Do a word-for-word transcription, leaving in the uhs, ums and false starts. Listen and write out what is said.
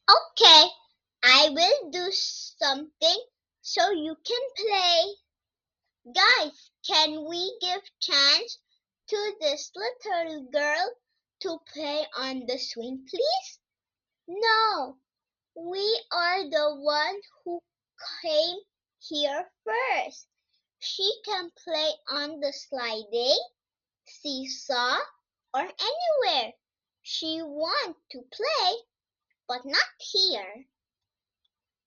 Okay, I will do something so you can play. Guys, can we give chance to this little girl to play on the swing, please? No, we are the one who came here first. She can play on the sliding, seesaw, or anywhere she wants to play, but not here.